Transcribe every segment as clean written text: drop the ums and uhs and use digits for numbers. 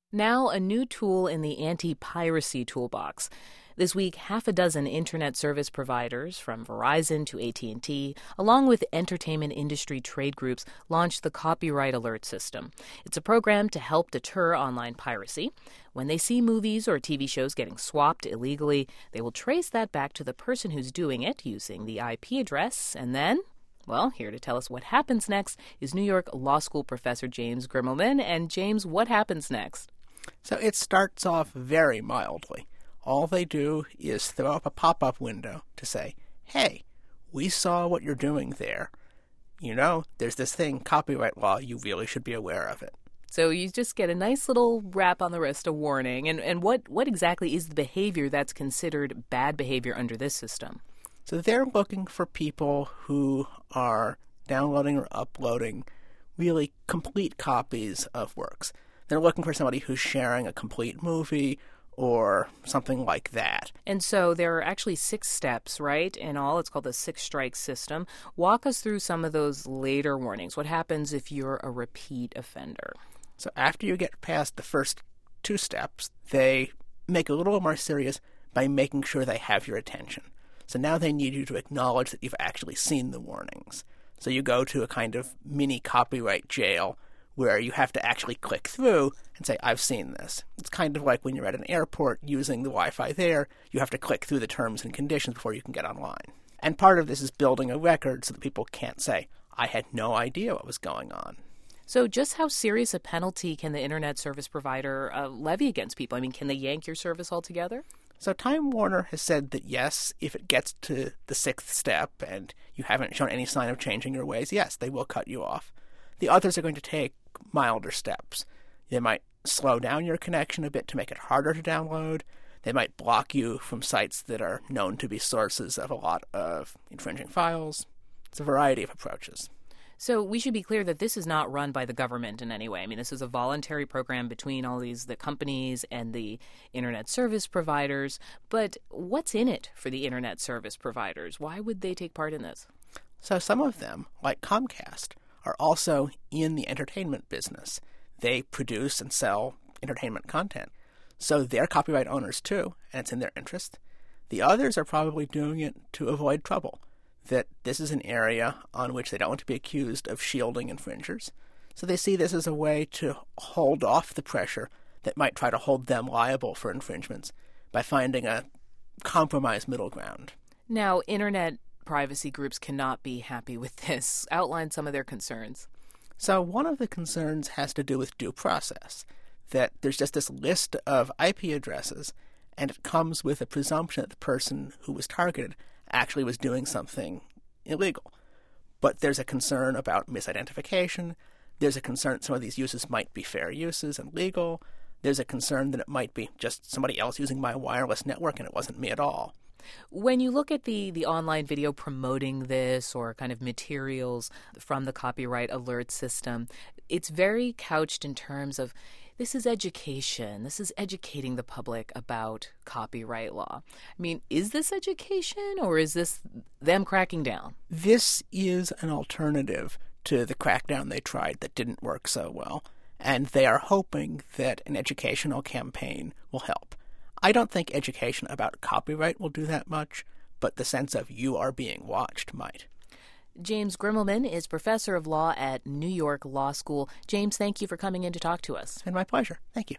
Now, a new tool in the anti-piracy toolbox. This week, half a dozen internet service providers, from Verizon to AT&T, along with entertainment industry trade groups, launched the Copyright Alert System. It's a program to help deter online piracy. When they see movies or TV shows getting swapped illegally, they will trace that back to the person who's doing it using the IP address, and then... Well, here to tell us what happens next is New York Law School professor James Grimmelman. And James, what happens next? So it starts off very mildly. All they do is throw up a pop-up window to say, hey, we saw what you're doing there. You know, there's this thing, copyright law, you really should be aware of it. So you just get a nice little rap on the wrist, a warning. And what exactly is the behavior that's considered bad behavior under this system? So they're looking for people who are downloading or uploading really complete copies of works. They're looking for somebody who's sharing a complete movie or something like that. And so there are actually 6 steps, right? In all, it's called the 6-strike system. Walk us through some of those later warnings. What happens if you're a repeat offender? So after you get past the first 2 steps, they make it a little more serious by making sure they have your attention. So now they need you to acknowledge that you've actually seen the warnings. So you go to a kind of mini copyright jail where you have to actually click through and say, I've seen this. It's kind of like when you're at an airport using the Wi-Fi there, you have to click through the terms and conditions before you can get online. And part of this is building a record so that people can't say, I had no idea what was going on. So just how serious a penalty can the internet service provider levy against people? I mean, can they yank your service altogether? So Time Warner has said that yes, if it gets to the 6th step and you haven't shown any sign of changing your ways, yes, they will cut you off. The others are going to take milder steps. They might slow down your connection a bit to make it harder to download. They might block you from sites that are known to be sources of a lot of infringing files. It's a variety of approaches. So we should be clear that this is not run by the government in any way. I mean, this is a voluntary program between all the companies and the internet service providers. But what's in it for the internet service providers? Why would they take part in this? So some of them, like Comcast, are also in the entertainment business. They produce and sell entertainment content. So they're copyright owners too, and it's in their interest. The others are probably doing it to avoid trouble, that this is an area on which they don't want to be accused of shielding infringers. So they see this as a way to hold off the pressure that might try to hold them liable for infringements by finding a compromised middle ground. Now, internet privacy groups cannot be happy with this. Outline some of their concerns. So one of the concerns has to do with due process, that there's just this list of IP addresses, and it comes with a presumption that the person who was targeted actually was doing something illegal. But there's a concern about misidentification. There's a concern some of these uses might be fair uses and legal. There's a concern that it might be just somebody else using my wireless network and it wasn't me at all. When you look at the online video promoting this or kind of materials from the Copyright Alert System, it's very couched in terms of this is education. This is educating the public about copyright law. I mean, is this education or is this them cracking down? This is an alternative to the crackdown they tried that didn't work so well, and they are hoping that an educational campaign will help. I don't think education about copyright will do that much, but the sense of you are being watched might. James Grimmelman is professor of law at New York Law School. James, thank you for coming in to talk to us. It's been my pleasure. Thank you.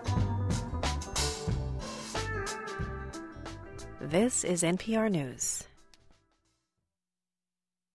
This is NPR News.